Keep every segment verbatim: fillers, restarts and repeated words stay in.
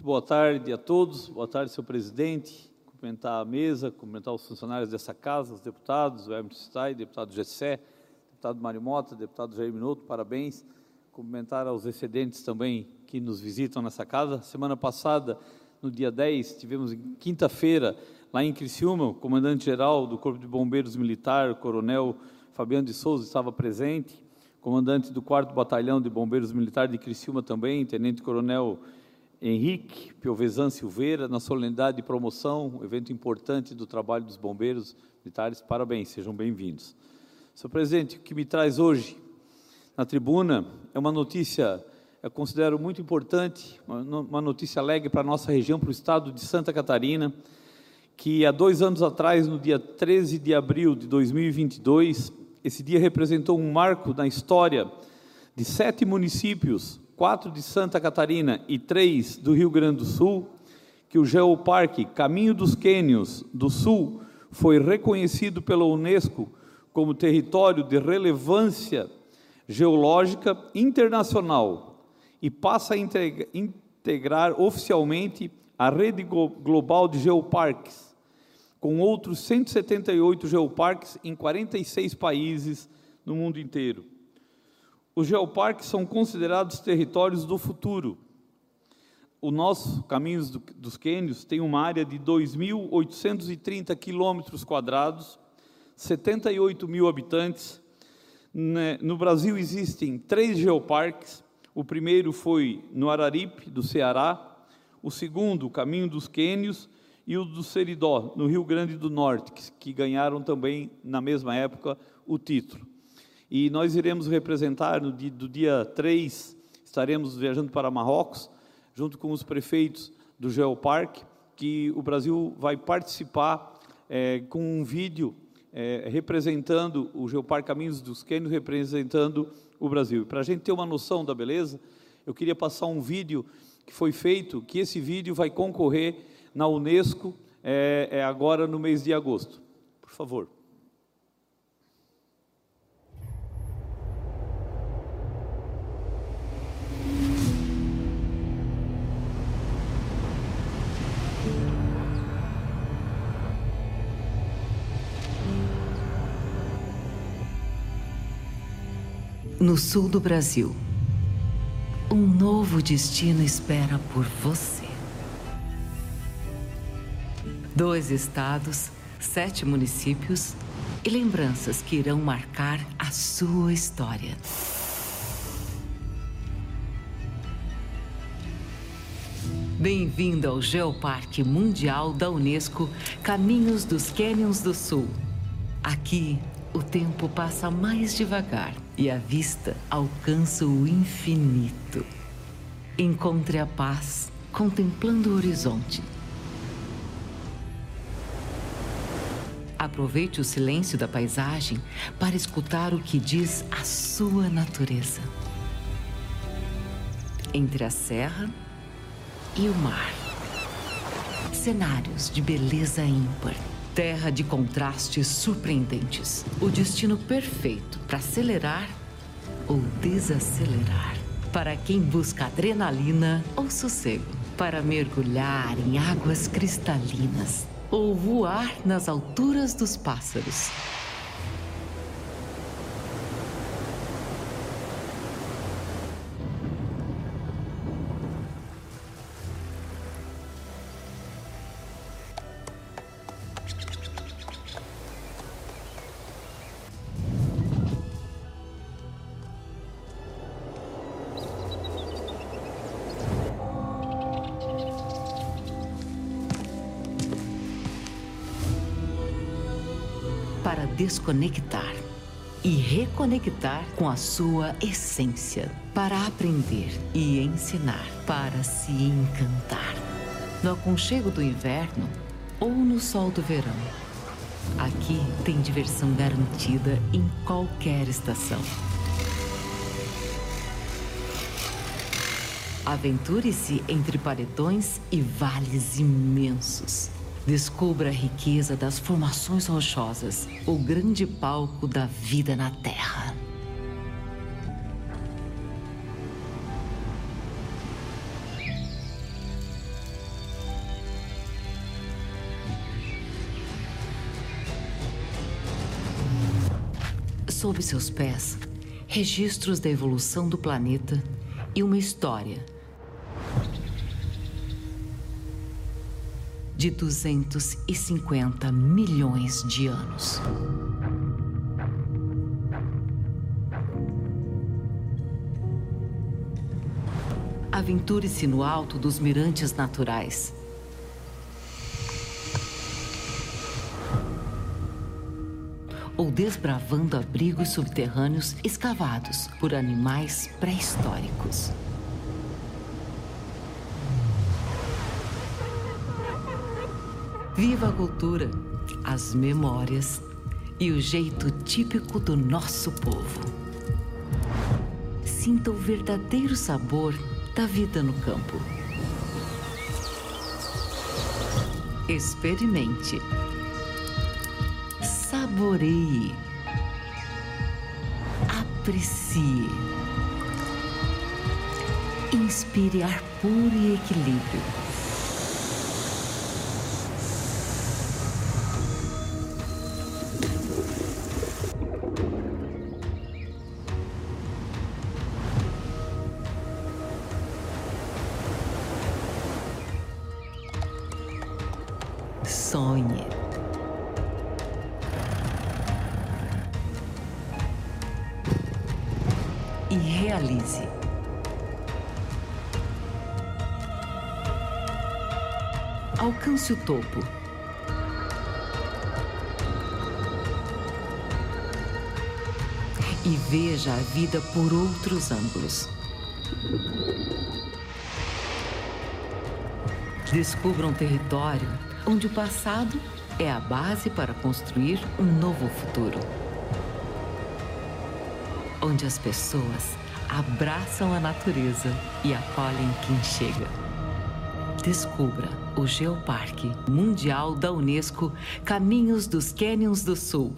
Muito boa tarde a todos, boa tarde, senhor presidente, cumprimentar a mesa, cumprimentar os funcionários dessa casa, os deputados, o Hermes Stay, deputado Gessé, deputado Mário Mota, deputado Jair Minotto, parabéns, cumprimentar aos excedentes também que nos visitam nessa casa. Semana passada, no dia dez, tivemos quinta-feira, lá em Criciúma, o comandante-geral do Corpo de Bombeiros Militar, o coronel Fabiano de Souza, estava presente, comandante do quarto Batalhão de Bombeiros Militar de Criciúma também, tenente-coronel Henrique Piovesan Silveira, na solenidade de promoção, um evento importante do trabalho dos bombeiros militares. Parabéns, sejam bem-vindos. Senhor presidente, o que me traz hoje na tribuna é uma notícia, eu considero muito importante, uma notícia alegre para a nossa região, para o estado de Santa Catarina, que há dois anos atrás, no dia treze de abril de dois mil e vinte e dois, esse dia representou um marco na história de sete municípios, quatro de Santa Catarina e três do Rio Grande do Sul, que o Geoparque Caminho dos Quênios do Sul foi reconhecido pela Unesco como território de relevância geológica internacional e passa a integrar oficialmente a rede global de geoparques, com outros cento e setenta e oito geoparques em quarenta e seis países no mundo inteiro. Os geoparques são considerados territórios do futuro. O nosso Caminhos do, dos Quênios tem uma área de dois mil oitocentos e trinta quilômetros quadrados, setenta e oito mil habitantes. No Brasil existem três geoparques. O primeiro foi no Araripe, do Ceará. O segundo, o Caminho dos Quênios, e o do Seridó, no Rio Grande do Norte, que, que ganharam também, na mesma época, o título. E nós iremos representar, no dia, do dia três, estaremos viajando para Marrocos, junto com os prefeitos do Geoparque, que o Brasil vai participar é, com um vídeo é, representando o Geoparque Caminhos dos Quênios, representando o Brasil. E para a gente ter uma noção da beleza, eu queria passar um vídeo que foi feito, que esse vídeo vai concorrer na Unesco é, é agora no mês de agosto. Por favor. No sul do Brasil, um novo destino espera por você. Dois estados, sete municípios e lembranças que irão marcar a sua história. Bem-vindo ao Geoparque Mundial da Unesco, Caminhos dos Quênios do Sul. Aqui, o tempo passa mais devagar e a vista alcança o infinito. Encontre a paz contemplando o horizonte. Aproveite o silêncio da paisagem para escutar o que diz a sua natureza. Entre a serra e o mar. Cenários de beleza ímpar. Terra de contrastes surpreendentes. O destino perfeito para acelerar ou desacelerar. Para quem busca adrenalina ou sossego. Para mergulhar em águas cristalinas. Ou voar nas alturas dos pássaros. Para desconectar e reconectar com a sua essência. Para aprender e ensinar. Para se encantar. No aconchego do inverno ou no sol do verão. Aqui tem diversão garantida em qualquer estação. Aventure-se entre paredões e vales imensos. Descubra a riqueza das formações rochosas, o grande palco da vida na Terra. sob seus pés, registros da evolução do planeta e uma história de duzentos e cinquenta milhões de anos. Aventure-se no alto dos mirantes naturais. Ou desbravando abrigos subterrâneos escavados por animais pré-históricos. Viva a cultura, as memórias e o jeito típico do nosso povo. Sinta o verdadeiro sabor da vida no campo. Experimente. Saboreie. Aprecie. Inspire ar puro e equilíbrio. Sonhe. E realize. Alcance o topo. E veja a vida por outros ângulos. Descubra um território onde o passado é a base para construir um novo futuro. Onde as pessoas abraçam a natureza e acolhem quem chega. Descubra o Geoparque Mundial da Unesco, Caminhos dos Canyons do Sul.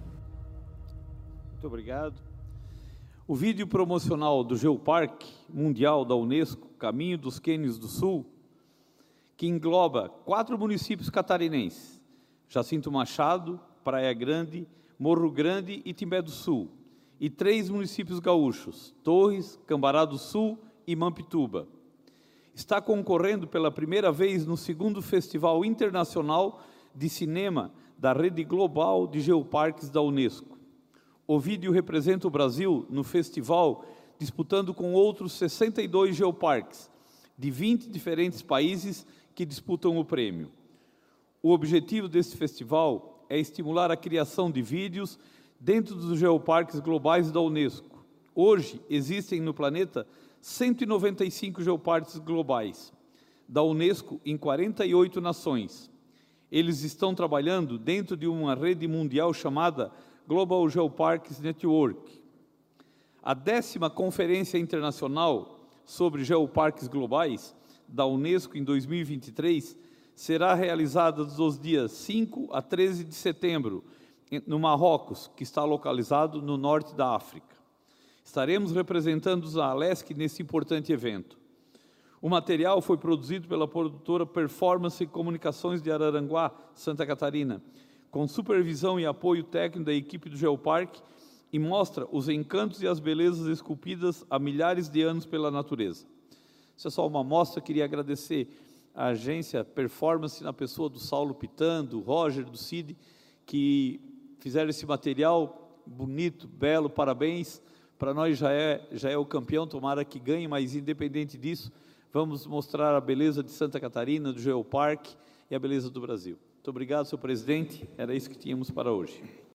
Muito obrigado. O vídeo promocional do Geoparque Mundial da Unesco, Caminho dos Canyons do Sul, que engloba quatro municípios catarinenses: Jacinto Machado, Praia Grande, Morro Grande e Timbé do Sul, e três municípios gaúchos: Torres, Cambará do Sul e Mampituba. Está concorrendo pela primeira vez no segundo Festival Internacional de Cinema da Rede Global de Geoparques da Unesco. O vídeo representa o Brasil no festival, disputando com outros sessenta e dois geoparques de vinte diferentes países que disputam o prêmio. O objetivo desse festival é estimular a criação de vídeos dentro dos geoparques globais da Unesco. Hoje, existem no planeta cento e noventa e cinco geoparques globais da Unesco em quarenta e oito nações. Eles estão trabalhando dentro de uma rede mundial chamada Global Geoparks Network. A décima Conferência Internacional sobre Geoparques Globais da Unesco em dois mil e vinte e três será realizada dos dias cinco a treze de setembro, no Marrocos, que está localizado no norte da África. Estaremos representando a Alesc nesse importante evento. O material foi produzido pela produtora Performance Comunicações de Araranguá, Santa Catarina, com supervisão e apoio técnico da equipe do Geoparque, e mostra os encantos e as belezas esculpidas há milhares de anos pela natureza. Isso é só uma amostra. Queria agradecer à agência Performance, na pessoa do Saulo Pitan, do Roger, do Cid, que fizeram esse material bonito, belo, parabéns. Para nós já é, já é o campeão, tomara que ganhe, mas independente disso, vamos mostrar a beleza de Santa Catarina, do Geoparque e a beleza do Brasil. Muito obrigado, senhor presidente, era isso que tínhamos para hoje.